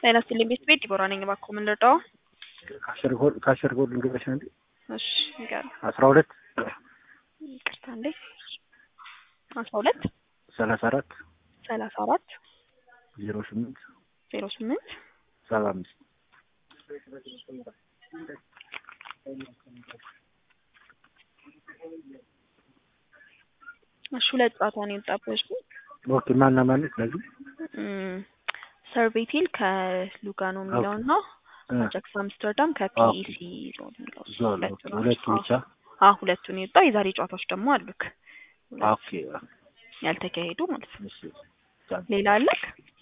ጤና ይስጥልኝ ቤት ዲቦራ ነኝ። እባክዎ ምን ልርዳዎ? ካሸር ጎል ልንገርሽ አንዴ። እሺ ንገረኝ። 12 ይቅርታ እንዴ 12 34 34 08 08 75 እሺ ሁለት ጨዋታ ነው የወጣብሽ። ኦኬ ማና ማለት ለዚህ ሰርቬቲል ከሉጋኖ የሚለውና አጃክስ አምስተርዳም ከፒኢሲ ሁለቱ ብቻ ሁለቱን የወጣው። የዛሬ ጨዋታዎች ደግሞ አሉክ ኦኬ ያልተካሄዱ ማለት ነው። እሺ ሌላ አለክ?